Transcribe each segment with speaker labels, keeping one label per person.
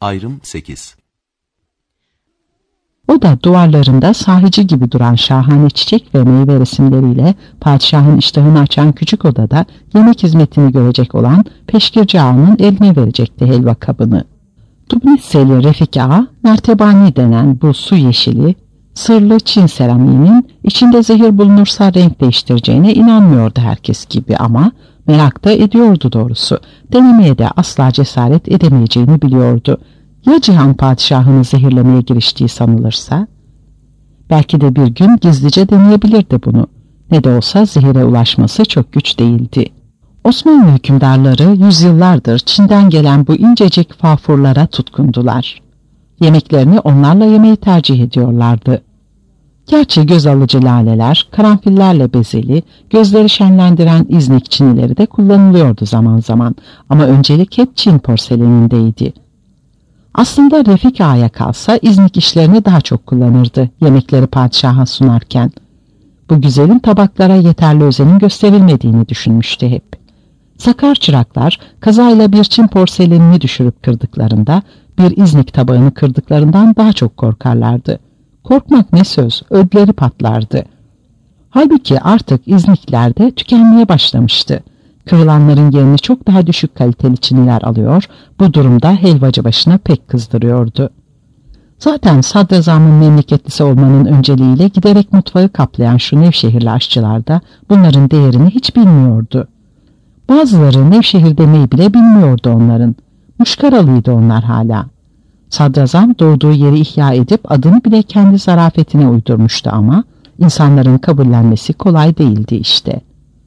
Speaker 1: Ayrım 8.
Speaker 2: O da duvarlarında sahici gibi duran şahane çiçek ve meyve resimleriyle padişahın iştahını açan küçük odada yemek hizmetini görecek olan peşkirci ağanın eline verecekti helva kabını. Dubnisseli Refik Ağa, mertebani denen bu su yeşili, sırlı Çin seramiğinin içinde zehir bulunursa renk değiştireceğine inanmıyordu herkes gibi ama merak da ediyordu doğrusu. Denemeye de asla cesaret edemeyeceğini biliyordu. Ya Cihan padişahını zehirlemeye giriştiği sanılırsa? Belki de bir gün gizlice deneyebilirdi bunu. Ne de olsa zehire ulaşması çok güç değildi. Osmanlı hükümdarları yüzyıllardır Çin'den gelen bu incecik fafurlara tutkundular. Yemeklerini onlarla yemeyi tercih ediyorlardı. Gerçi göz alıcı laleler, karanfillerle bezeli, gözleri şenlendiren İznik çinileri de kullanılıyordu zaman zaman ama öncelik hep Çin porselenindeydi. Aslında Refik Ağa'ya kalsa İznik işlerini daha çok kullanırdı yemekleri padişaha sunarken. Bu güzelim tabaklara yeterli özenin gösterilmediğini düşünmüştü hep. Sakar çıraklar kazayla bir Çin porselenini düşürüp kırdıklarında bir İznik tabağını kırdıklarından daha çok korkarlardı. Korkmak ne söz, ödleri patlardı. Halbuki artık İznikler de tükenmeye başlamıştı. Kırılanların yerini çok daha düşük kaliteli çiniler alıyor, bu durumda helvacı başına pek kızdırıyordu. Zaten sadrazamın memleketlisi olmanın önceliğiyle giderek mutfağı kaplayan şu Nevşehirli aşçılar da bunların değerini hiç bilmiyordu. Bazıları Nevşehir demeyi bile bilmiyordu onların. Muşkaralıydı onlar hala. Sadrazam doğduğu yeri ihya edip adını bile kendi zarafetine uydurmuştu ama insanların kabullenmesi kolay değildi işte.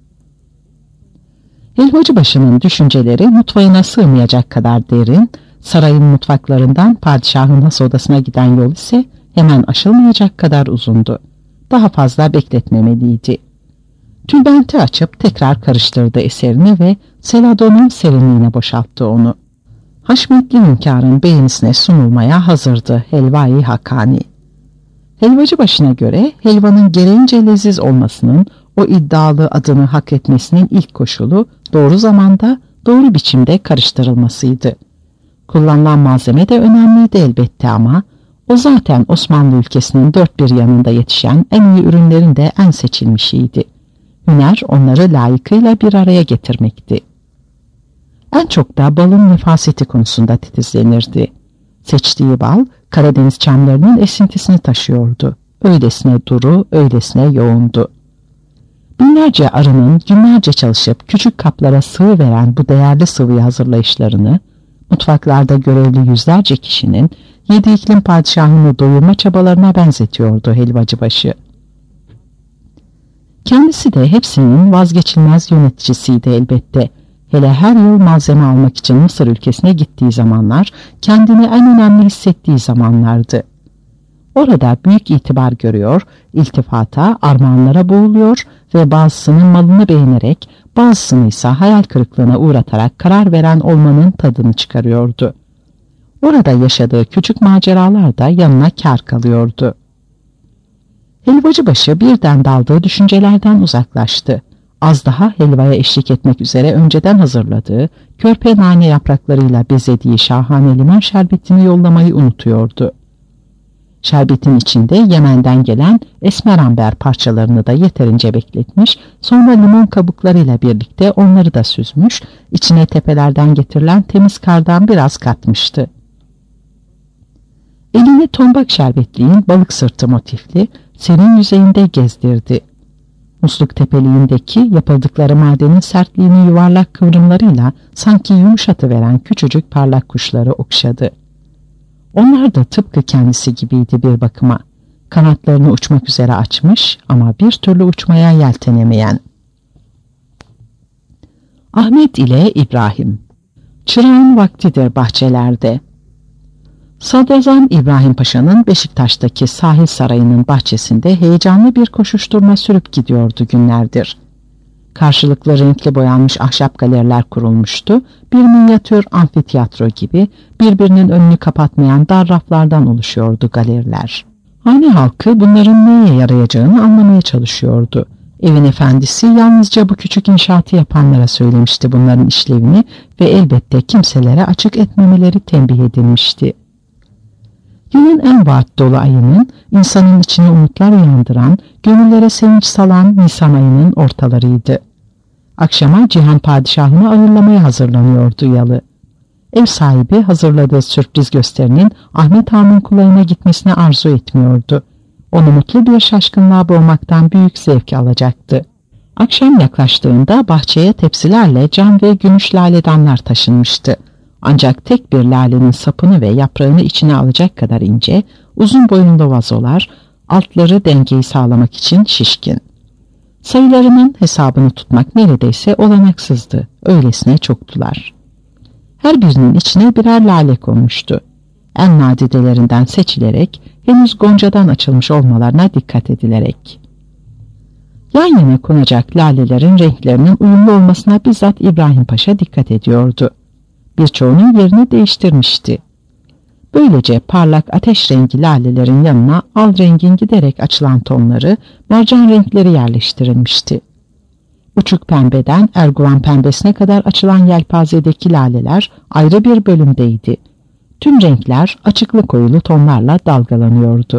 Speaker 2: Helvacıbaşı'nın düşünceleri mutfağına sığmayacak kadar derin, sarayın mutfaklarından padişahın has odasına giden yol ise hemen aşılmayacak kadar uzundu. Daha fazla bekletmemeliydi. Tülbenti açıp tekrar karıştırdı eserini ve Seladon'un serinliğine boşalttı onu. Haşmetli hünkârın beğenisine sunulmaya hazırdı helva-i hakani. Helvacıbaşı'na göre helvanın gereğince leziz olmasının, o iddialı adını hak etmesinin ilk koşulu doğru zamanda, doğru biçimde karıştırılmasıydı. Kullanılan malzeme de önemliydi elbette ama o zaten Osmanlı ülkesinin dört bir yanında yetişen en iyi ürünlerin de en seçilmişiydi. Hüner onları layıkıyla bir araya getirmekti. En çok da balın nefaseti konusunda titizlenirdi. Seçtiği bal Karadeniz çamlarının esintisini taşıyordu. Öylesine duru, öylesine yoğundu. Binlerce arının günlerce çalışıp küçük kaplara sıvı veren bu değerli sıvıyı hazırlayışlarını, mutfaklarda görevli yüzlerce kişinin 7 iklim padişahını doyurma çabalarına benzetiyordu helvacıbaşı. Kendisi de hepsinin vazgeçilmez yöneticisiydi elbette. Hele her yıl malzeme almak için Mısır ülkesine gittiği zamanlar kendini en önemli hissettiği zamanlardı. Orada büyük itibar görüyor, iltifata, armağanlara boğuluyor ve bazısının malını beğenerek, bazısını ise hayal kırıklığına uğratarak karar veren olmanın tadını çıkarıyordu. Orada yaşadığı küçük maceralar da yanına kâr kalıyordu. Helvacıbaşı birden daldığı düşüncelerden uzaklaştı. Az daha helvaya eşlik etmek üzere önceden hazırladığı, körpe nane yapraklarıyla bezediği şahane limon şerbetini yollamayı unutuyordu. Şerbetin içinde Yemen'den gelen esmeramber parçalarını da yeterince bekletmiş, sonra limon kabuklarıyla birlikte onları da süzmüş, içine tepelerden getirilen temiz kardan biraz katmıştı. Elini tombak şerbetliğin balık sırtı motifli, serin yüzeyinde gezdirdi. Musluk tepeliğindeki yapıldıkları madenin sertliğini yuvarlak kıvrımlarıyla sanki yumuşatıveren küçücük parlak kuşları okşadı. Onlar da tıpkı kendisi gibiydi bir bakıma. Kanatlarını uçmak üzere açmış ama bir türlü uçmaya yeltenemeyen. Ahmet ile İbrahim. Çırağın vaktidir bahçelerde. Sadrazam İbrahim Paşa'nın Beşiktaş'taki sahil sarayının bahçesinde heyecanlı bir koşuşturma sürüp gidiyordu günlerdir. Karşılıklı renkli boyanmış ahşap galeriler kurulmuştu, bir minyatür amfiteyatro gibi birbirinin önünü kapatmayan dar raflardan oluşuyordu galeriler. Hane halkı bunların neye yarayacağını anlamaya çalışıyordu. Evin efendisi yalnızca bu küçük inşaatı yapanlara söylemişti bunların işlevini ve elbette kimselere açık etmemeleri tembih edilmişti. Yılın en vaat dolu ayının, insanın içine umutlar uyandıran, gönüllere sevinç salan Nisan ayının ortalarıydı. Akşama Cihan Padişahı'nı ağırlamaya hazırlanıyordu Yalı. Ev sahibi hazırladığı sürpriz gösterinin Ahmet Han'ın kulağına gitmesine arzu etmiyordu. Onu mutlu bir şaşkınlığa boğmaktan büyük zevk alacaktı. Akşam yaklaştığında bahçeye tepsilerle cam ve gümüş laledanlar taşınmıştı. Ancak tek bir lalenin sapını ve yaprağını içine alacak kadar ince, uzun boyunlu vazolar, altları dengeyi sağlamak için şişkin. Sayılarının hesabını tutmak neredeyse olanaksızdı, öylesine çoktular. Her birinin içine birer lale konmuştu. En nadidelerinden seçilerek, henüz goncadan açılmış olmalarına dikkat edilerek. Yan yana konacak lalelerin renklerinin uyumlu olmasına bizzat İbrahim Paşa dikkat ediyordu. Birçoğunun yerini değiştirmişti. Böylece parlak ateş rengi lalelerin yanına al rengin giderek açılan tonları, mercan renkleri yerleştirilmişti. Uçuk pembeden erguvan pembesine kadar açılan yelpazedeki laleler ayrı bir bölümdeydi. Tüm renkler açıklı koyulu tonlarla dalgalanıyordu.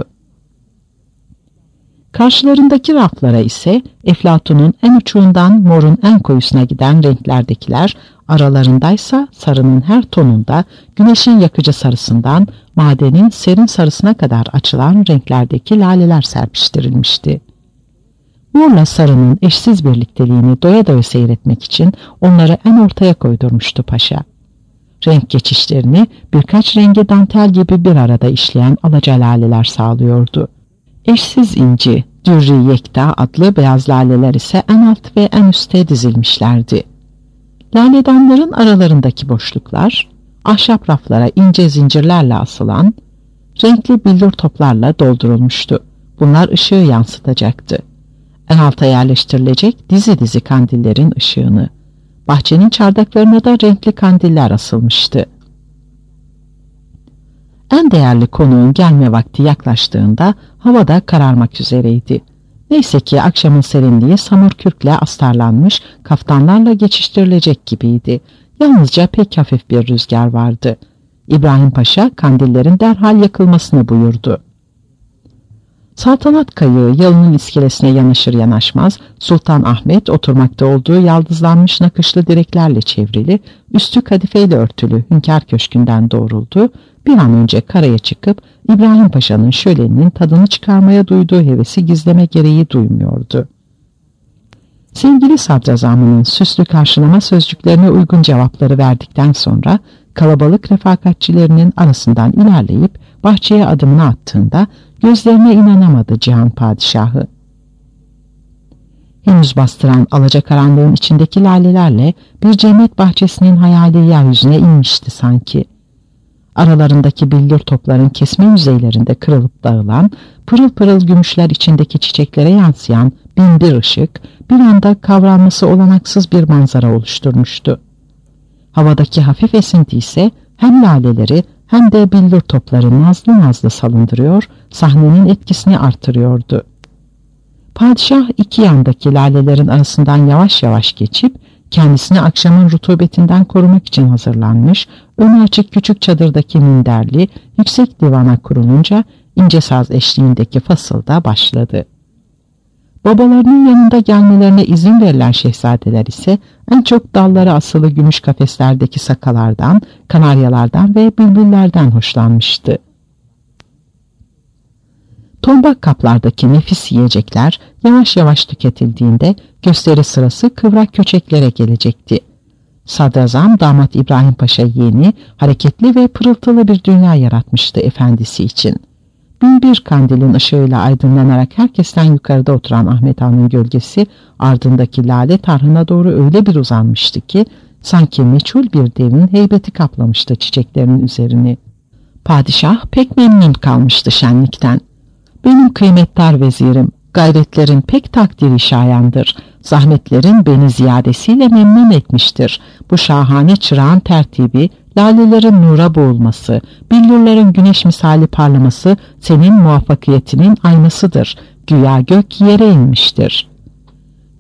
Speaker 2: Karşılarındaki raflara ise Eflatun'un en uçuğundan morun en koyusuna giden renklerdekiler, aralarındaysa sarının her tonunda güneşin yakıcı sarısından madenin serin sarısına kadar açılan renklerdeki laleler serpiştirilmişti. Morla sarının eşsiz birlikteliğini doya doya seyretmek için onları en ortaya koydurmuştu paşa. Renk geçişlerini birkaç rengi dantel gibi bir arada işleyen alaca laleler sağlıyordu. Eşsiz inci, dürri yekta adlı beyaz laleler ise en alt ve en üste dizilmişlerdi. Laledanların aralarındaki boşluklar, ahşap raflara ince zincirlerle asılan, renkli billur toplarla doldurulmuştu. Bunlar ışığı yansıtacaktı. En alta yerleştirilecek dizi dizi kandillerin ışığını. Bahçenin çardaklarına da renkli kandiller asılmıştı. En değerli konuğun gelme vakti yaklaştığında havada kararmak üzereydi. Neyse ki akşamın serinliği samur kürkle astarlanmış kaftanlarla geçiştirilecek gibiydi. Yalnızca pek hafif bir rüzgar vardı. İbrahim Paşa kandillerin derhal yakılmasını buyurdu. Saltanat kayığı Yalı'nın iskelesine yanaşır yanaşmaz Sultan Ahmet oturmakta olduğu yaldızlanmış nakışlı direklerle çevrili, üstü kadifeyle örtülü Hünkâr Köşkü'nden doğruldu. Bir an önce karaya çıkıp İbrahim Paşa'nın şöleninin tadını çıkarmaya duyduğu hevesi gizleme gereği duymuyordu. Sevgili sadrazamının süslü karşılama sözcüklerine uygun cevapları verdikten sonra kalabalık refakatçilerinin arasından ilerleyip bahçeye adımını attığında gözlerine inanamadı Cihan Padişahı. Henüz bastıran alacakaranlığın içindeki lalelerle bir cennet bahçesinin hayali yeryüzüne inmişti sanki. Aralarındaki billur topların kesme yüzeylerinde kırılıp dağılan, pırıl pırıl gümüşler içindeki çiçeklere yansıyan bin bir ışık, bir anda kavranması olanaksız bir manzara oluşturmuştu. Havadaki hafif esinti ise hem laleleri hem de billur topları nazlı nazlı salındırıyor, sahnenin etkisini artırıyordu. Padişah iki yandaki lalelerin arasından yavaş yavaş geçip, kendisini akşamın rutubetinden korumak için hazırlanmış, önü açık küçük çadırdaki minderli, yüksek divana kurulunca ince saz eşliğindeki fasılda başladı. Babalarının yanında gelmelerine izin verilen şehzadeler ise en çok dallara asılı gümüş kafeslerdeki sakalardan, kanaryalardan ve bülbüllerden hoşlanmıştı. Tombak kaplardaki nefis yiyecekler yavaş yavaş tüketildiğinde gösteri sırası kıvrak köçeklere gelecekti. Sadrazam damat İbrahim Paşa yeğeni hareketli ve pırıltılı bir dünya yaratmıştı efendisi için. Bin bir kandilin ışığıyla aydınlanarak herkesten yukarıda oturan Ahmet Han'ın gölgesi ardındaki lale tarhına doğru öyle bir uzanmıştı ki sanki meçhul bir devin heybeti kaplamıştı çiçeklerin üzerini. Padişah pek memnun kalmıştı şenlikten. Benim kıymetdar vezirim, gayretlerin pek takdiri şayandır. Zahmetlerin beni ziyadesiyle memnun etmiştir. Bu şahane çırağın tertibi, lalelerin nura boğulması, billurların güneş misali parlaması senin muvaffakiyetinin aynasıdır. Güya gök yere inmiştir.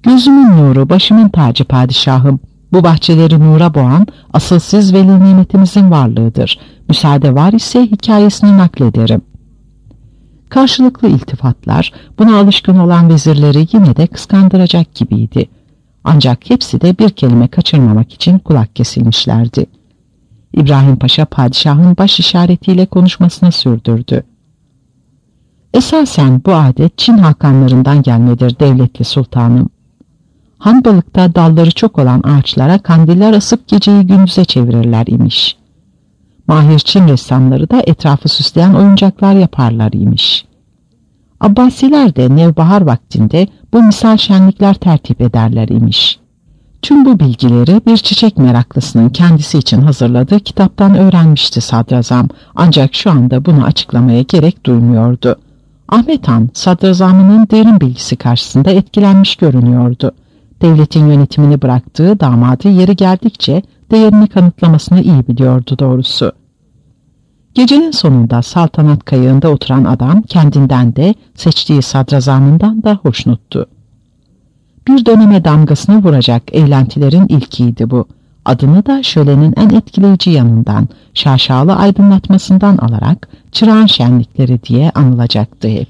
Speaker 2: Gözümün nuru, başımın tacı padişahım. Bu bahçeleri nura boğan asılsız veli nimetimizin varlığıdır. Müsaade var ise hikayesini naklederim. Karşılıklı iltifatlar buna alışkın olan vezirleri yine de kıskandıracak gibiydi. Ancak hepsi de bir kelime kaçırmamak için kulak kesilmişlerdi. İbrahim Paşa padişahın baş işaretiyle konuşmasına sürdürdü. Esasen bu adet Çin hakanlarından gelmedir devletli sultanım. Hanbalıkta dalları çok olan ağaçlara kandiller asıp geceyi gündüze çevirirler imiş. Mahir Çin ressamları da etrafı süsleyen oyuncaklar yaparlar imiş. Abbasiler de nevbahar vaktinde bu misal şenlikler tertip ederler imiş. Tüm bu bilgileri bir çiçek meraklısının kendisi için hazırladığı kitaptan öğrenmişti sadrazam, ancak şu anda bunu açıklamaya gerek duymuyordu. Ahmet Han, sadrazamının derin bilgisi karşısında etkilenmiş görünüyordu. Devletin yönetimini bıraktığı damadı yeri geldikçe değerini kanıtlamasını iyi biliyordu doğrusu. Gecenin sonunda saltanat kayığında oturan adam kendinden de seçtiği sadrazamından da hoşnuttu. Bir döneme damgasını vuracak eğlentilerin ilkiydi bu. Adını da şölenin en etkileyici yanından, şaşalı aydınlatmasından alarak çırağan şenlikleri diye anılacaktı hep.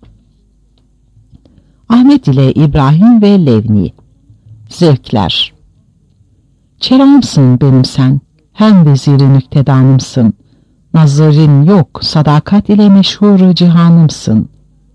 Speaker 2: Ahmet ile İbrahim ve Levni. Zevkler. Çerağımsın benim sen, hem veziri nüktedanımsın. Nazarin yok, sadakat ile meşhur cihanımsın.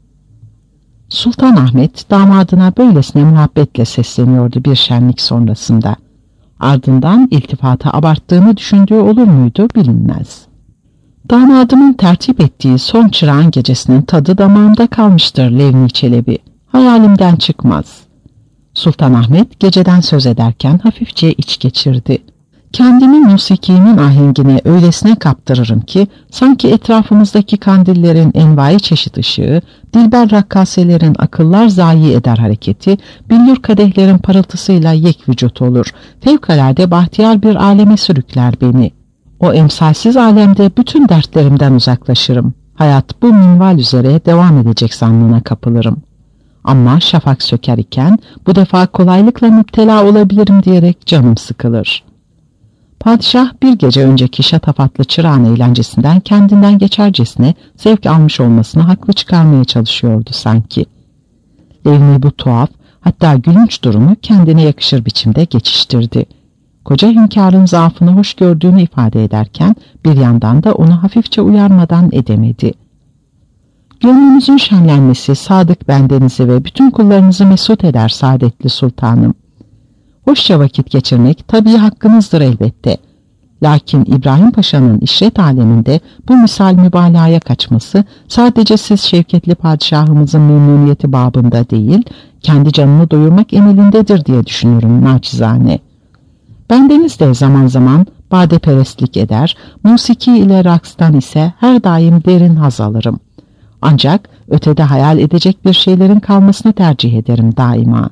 Speaker 2: Sultan Ahmet damadına böylesine muhabbetle sesleniyordu bir şenlik sonrasında. Ardından iltifata abarttığını düşündüğü olur muydu bilinmez. Damadımın tertip ettiği son çırağın gecesinin tadı damağımda kalmıştır Levni Çelebi. Hayalimden çıkmaz. Sultan Ahmet geceden söz ederken hafifçe iç geçirdi. Kendimi musikimin ahengine öylesine kaptırırım ki sanki etrafımızdaki kandillerin envai çeşit ışığı, dilber rakkaselerin akıllar zayi eder hareketi, billur kadehlerin parıltısıyla yek vücut olur. Fevkalade bahtiyar bir aleme sürükler beni. O emsalsiz alemde bütün dertlerimden uzaklaşırım. Hayat bu minval üzere devam edecek zannına kapılırım. Ama şafak söker iken bu defa kolaylıkla müptela olabilirim diyerek canım sıkılır. Padişah bir gece önceki şatafatlı çırağın eğlencesinden kendinden geçercesine zevk almış olmasını haklı çıkarmaya çalışıyordu sanki. Levni bu tuhaf, hatta gülünç durumu kendine yakışır biçimde geçiştirdi. Koca hünkârın zaafını hoş gördüğünü ifade ederken bir yandan da onu hafifçe uyarmadan edemedi. Gönlünüzün şenlenmesi sadık bendenizi ve bütün kullarınızı mesut eder saadetli sultanım. Hoşça vakit geçirmek tabii hakkınızdır elbette. Lakin İbrahim Paşa'nın işret aleminde bu misal mübalağaya kaçması sadece siz şevketli padişahımızın memnuniyeti babında değil, kendi canını doyurmak emelindedir diye düşünüyorum naçizane. Bendeniz de zaman zaman badeperestlik eder, musiki ile rakstan ise her daim derin haz alırım. Ancak ötede hayal edecek bir şeylerin kalmasını tercih ederim daima.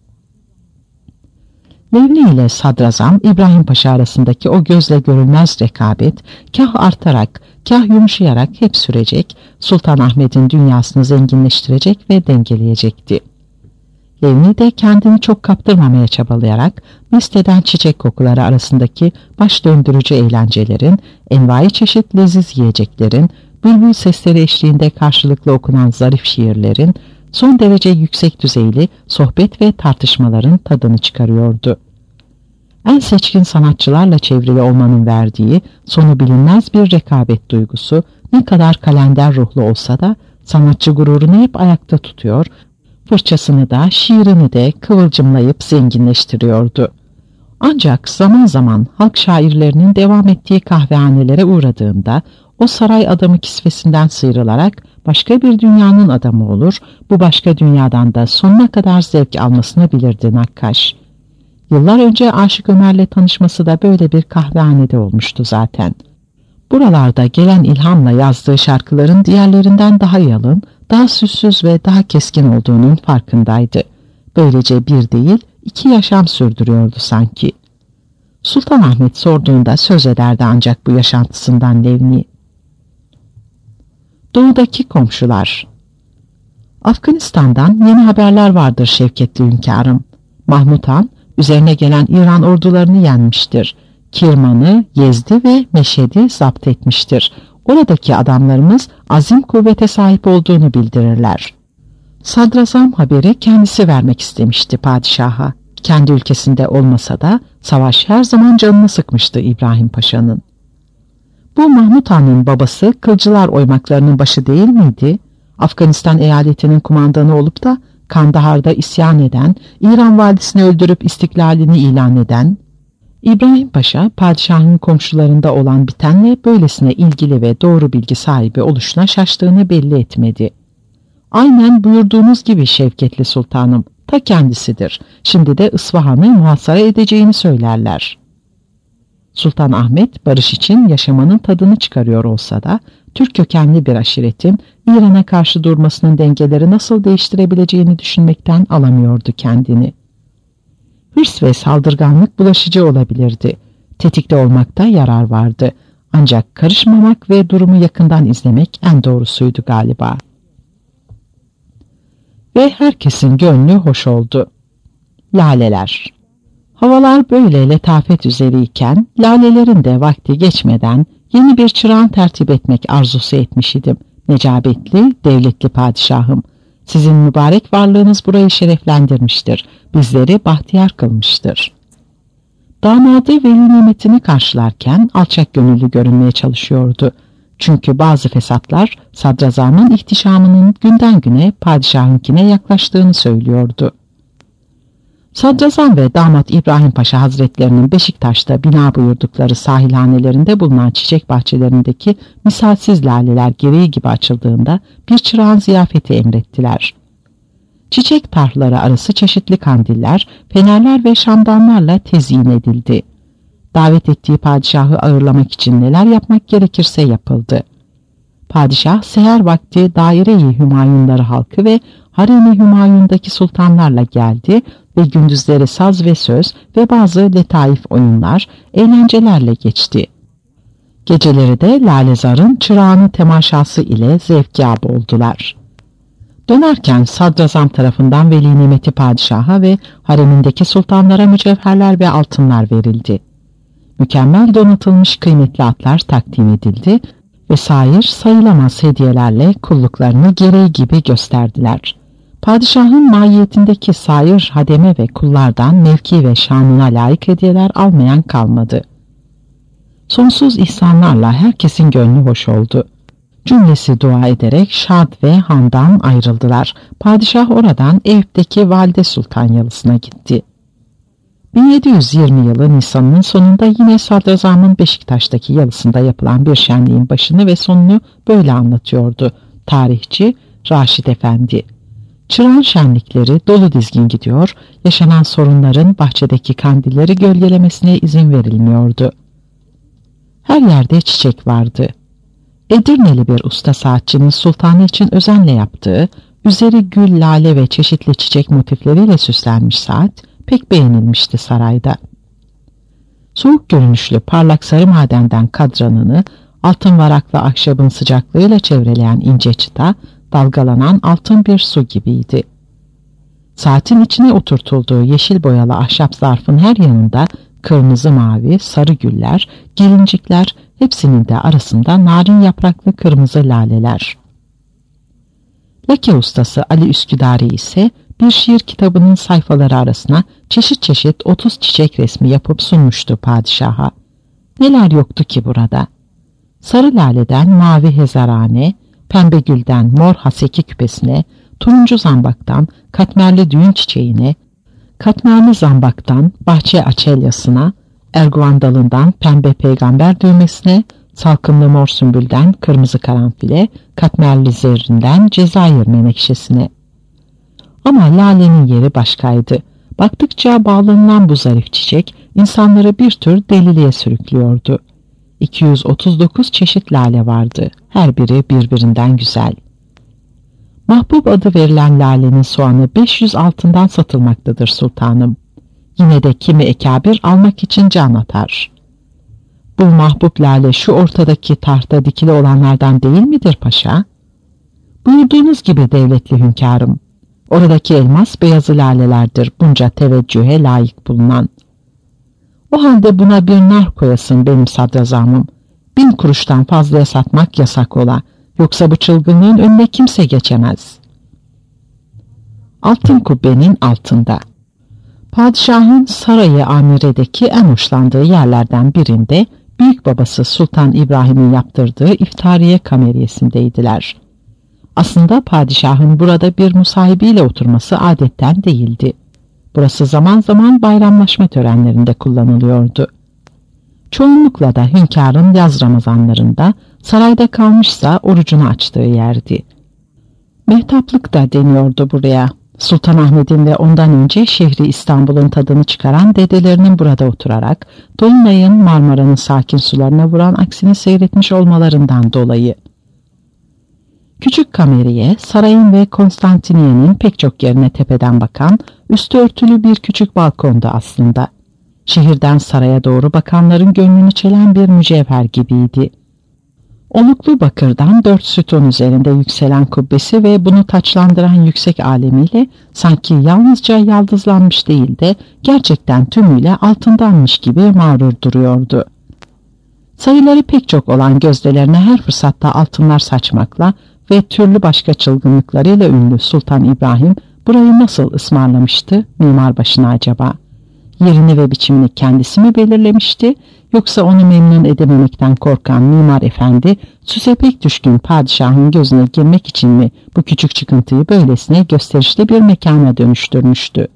Speaker 2: Levni ile sadrazam İbrahim Paşa arasındaki o gözle görülmez rekabet kah artarak, kah yumuşayarak hep sürecek, Sultan Ahmet'in dünyasını zenginleştirecek ve dengeleyecekti. Levni de kendini çok kaptırmamaya çabalayarak listeden çiçek kokuları arasındaki baş döndürücü eğlencelerin, envai çeşit leziz yiyeceklerin, bülbül sesleri eşliğinde karşılıklı okunan zarif şiirlerin, son derece yüksek düzeyli sohbet ve tartışmaların tadını çıkarıyordu. En seçkin sanatçılarla çevrili olmanın verdiği sonu bilinmez bir rekabet duygusu ne kadar kalender ruhlu olsa da sanatçı gururunu hep ayakta tutuyor, fırçasını da şiirini de kıvılcımlayıp zenginleştiriyordu. Ancak zaman zaman halk şairlerinin devam ettiği kahvehanelere uğradığında o saray adamı kisvesinden sıyrılarak başka bir dünyanın adamı olur, bu başka dünyadan da sonuna kadar zevk almasını bilirdi Nakkaş. Yıllar önce Aşık Ömer'le tanışması da böyle bir kahvehanede olmuştu zaten. Buralarda gelen ilhamla yazdığı şarkıların diğerlerinden daha yalın, daha süssüz ve daha keskin olduğunun farkındaydı. Böylece bir değil, iki yaşam sürdürüyordu sanki. Sultan Ahmet sorduğunda söz ederdi ancak bu yaşantısından Levni. Doğudaki komşular. Afganistan'dan yeni haberler vardır şevketli hünkârım. Mahmud Han, üzerine gelen İran ordularını yenmiştir. Kirman'ı, Yezdi ve Meşhed'i zapt etmiştir. Oradaki adamlarımız azim kuvvete sahip olduğunu bildirirler. Sadrazam haberi kendisi vermek istemişti padişaha. Kendi ülkesinde olmasa da savaş her zaman canını sıkmıştı İbrahim Paşa'nın. Bu Mahmud Han'ın babası Kılcılar oymaklarının başı değil miydi? Afganistan eyaletinin kumandanı olup da Kandahar'da isyan eden, İran valisini öldürüp istiklalini ilan eden. İbrahim Paşa, padişahın komşularında olan bitenle böylesine ilgili ve doğru bilgi sahibi oluşuna şaştığını belli etmedi. Aynen buyurduğunuz gibi Şevketli Sultanım, ta kendisidir. Şimdi de İsfahan'ı muhasara edeceğini söylerler. Sultan Ahmet, barış için yaşamanın tadını çıkarıyor olsa da, Türk kökenli bir aşiretin İran'a karşı durmasının dengeleri nasıl değiştirebileceğini düşünmekten alamıyordu kendini. Hırs ve saldırganlık bulaşıcı olabilirdi. Tetikte olmakta yarar vardı. Ancak karışmamak ve durumu yakından izlemek en doğrusuydu galiba. Ve herkesin gönlü hoş oldu. Laleler. Havalar böyle letafet üzereyken, lalelerin de vakti geçmeden yeni bir çırağan tertip etmek arzusu etmiş idim. Necabetli, devletli padişahım. Sizin mübarek varlığınız burayı şereflendirmiştir. Bizleri bahtiyar kılmıştır. Damadı veli nimetini karşılarken alçak gönüllü görünmeye çalışıyordu. Çünkü bazı fesatlar sadrazamın ihtişamının günden güne padişahınkine yaklaştığını söylüyordu. Sadrazam ve damat İbrahim Paşa Hazretlerinin Beşiktaş'ta bina buyurdukları sahilhanelerinde bulunan çiçek bahçelerindeki misalsiz laleler gereği gibi açıldığında bir çırağın ziyafeti emrettiler. Çiçek tarhları arası çeşitli kandiller, fenerler ve şamdanlarla tezyin edildi. Davet ettiği padişahı ağırlamak için neler yapmak gerekirse yapıldı. Padişah seher vakti daire-i Hümayunları halkı ve harem-i Hümayun'daki sultanlarla geldi ve gündüzleri saz ve söz ve bazı letaif oyunlar, eğlencelerle geçti. Geceleri de Lalezar'ın çırağını temaşası ile zevkâb oldular. Dönerken sadrazam tarafından veli nimeti padişaha ve haremindeki sultanlara mücevherler ve altınlar verildi. Mükemmel donatılmış kıymetli atlar takdim edildi ve sair sayılamaz hediyelerle kulluklarını gereği gibi gösterdiler. Padişahın mahiyetindeki sair hademe ve kullardan mevki ve şanına layık hediyeler almayan kalmadı. Sonsuz ihsanlarla herkesin gönlü hoş oldu. Cümlesi dua ederek şad ve handan ayrıldılar. Padişah oradan Eyüp'teki Valide Sultan yalısına gitti. 1720 yılı Nisan'ın sonunda yine sadrazamın Beşiktaş'taki yalısında yapılan bir şenliğin başını ve sonunu böyle anlatıyordu tarihçi Raşid Efendi. Çırağan şenlikleri dolu dizgin gidiyor, yaşanan sorunların bahçedeki kandilleri gölgelemesine izin verilmiyordu. Her yerde çiçek vardı. Edirneli bir usta saatçinin sultanı için özenle yaptığı, üzeri gül, lale ve çeşitli çiçek motifleriyle süslenmiş saat pek beğenilmişti sarayda. Soğuk görünüşlü parlak sarı madenden kadranını, altın varaklı ahşabın sıcaklığıyla çevreleyen ince çıta, dalgalanan altın bir su gibiydi. Saatin içine oturtulduğu yeşil boyalı ahşap zarfın her yanında kırmızı mavi, sarı güller, gelincikler, hepsinin de arasında narin yapraklı kırmızı laleler. Lake ustası Ali Üsküdari ise bir şiir kitabının sayfaları arasına çeşit çeşit 30 çiçek resmi yapıp sunmuştu padişaha. Neler yoktu ki burada? Sarı laleden mavi hezarane, pembe gülden mor haseki küpesine, turuncu zambaktan katmerli düğün çiçeğine, katmerli zambaktan bahçe açelyasına, erguvan dalından pembe peygamber düğmesine, salkımlı mor sümbülden kırmızı karanfile, katmerli zerrinden Cezayir menekşesine. Ama lalenin yeri başkaydı. Baktıkça bağlanılan bu zarif çiçek insanları bir tür deliliğe sürüklüyordu. 239 çeşit lale vardı. Her biri birbirinden güzel. Mahbub adı verilen lalenin soğanı 500 altından satılmaktadır sultanım. Yine de kimi ekabir almak için can atar. Bu mahbub lale şu ortadaki tahta dikili olanlardan değil midir paşa? Buyurduğunuz gibi devletli hünkârım. Oradaki elmas beyazı lalelerdir bunca teveccühe layık bulunan. O halde buna bir nar koyasın benim sadrazamım. 1000 kuruştan fazlaya satmak yasak ola. Yoksa bu çılgınlığın önüne kimse geçemez. Altın kubbenin altında. Padişahın sarayı amiredeki en hoşlandığı yerlerden birinde büyük babası Sultan İbrahim'in yaptırdığı iftariye kameriyesindeydiler. Aslında padişahın burada bir musahibiyle oturması adetten değildi. Burası zaman zaman bayramlaşma törenlerinde kullanılıyordu. Çoğunlukla da hünkârın yaz Ramazanlarında sarayda kalmışsa orucunu açtığı yerdi. Mehtaplık da deniyordu buraya. Sultanahmet'in ve ondan önce şehri İstanbul'un tadını çıkaran dedelerinin burada oturarak Dolunay'ın Marmara'nın sakin sularına vuran aksini seyretmiş olmalarından dolayı. Küçük kameriye, sarayın ve Konstantiniye'nin pek çok yerine tepeden bakan, üstü örtülü bir küçük balkondu aslında. Şehirden saraya doğru bakanların gönlünü çelen bir mücevher gibiydi. Oluklu bakırdan 4 sütun üzerinde yükselen kubbesi ve bunu taçlandıran yüksek alemiyle sanki yalnızca yaldızlanmış değil de gerçekten tümüyle altındanmış gibi mağrur duruyordu. Sayıları pek çok olan gözdelerine her fırsatta altınlar saçmakla ve türlü başka çılgınlıklarıyla ünlü Sultan İbrahim burayı nasıl ısmarlamıştı mimar başına acaba? Yerini ve biçimini kendisi mi belirlemişti, yoksa onu memnun edememekten korkan mimar efendi süse pek düşkün padişahın gözüne girmek için mi bu küçük çıkıntıyı böylesine gösterişli bir mekana dönüştürmüştü?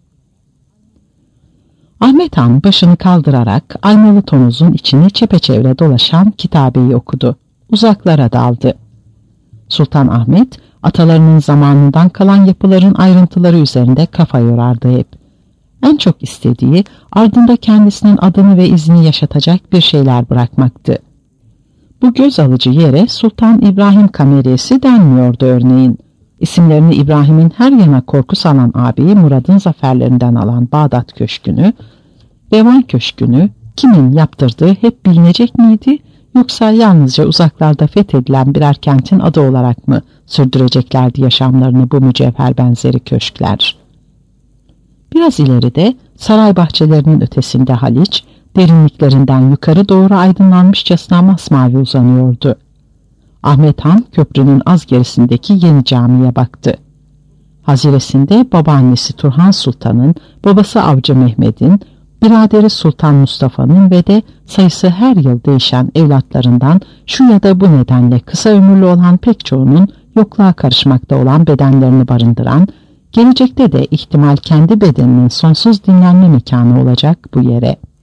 Speaker 2: Ahmet Han başını kaldırarak aynalı tonozun içini çepeçevre dolaşan kitabeyi okudu. Uzaklara daldı. Sultan Ahmet, atalarının zamanından kalan yapıların ayrıntıları üzerinde kafa yorardı hep. En çok istediği ardında kendisinin adını ve izini yaşatacak bir şeyler bırakmaktı. Bu göz alıcı yere Sultan İbrahim kameriyesi denmiyordu örneğin. İsimlerini İbrahim'in her yana korku salan ağabeyi Murad'ın zaferlerinden alan Bağdat Köşkü'nü, Devan Köşkü'nü kimin yaptırdığı hep bilinecek miydi, yoksa yalnızca uzaklarda fethedilen birer kentin adı olarak mı sürdüreceklerdi yaşamlarını bu mücevher benzeri köşkler? Biraz ileride saray bahçelerinin ötesinde Haliç, derinliklerinden yukarı doğru aydınlanmışçasına masmavi uzanıyordu. Ahmet Han köprünün az gerisindeki yeni camiye baktı. Haziresinde babaannesi Turhan Sultan'ın, babası Avcı Mehmet'in, biraderi Sultan Mustafa'nın ve de sayısı her yıl değişen evlatlarından şu ya da bu nedenle kısa ömürlü olan pek çoğunun yokluğa karışmakta olan bedenlerini barındıran, gelecekte de ihtimal kendi bedeninin sonsuz dinlenme mekanı olacak bu yere.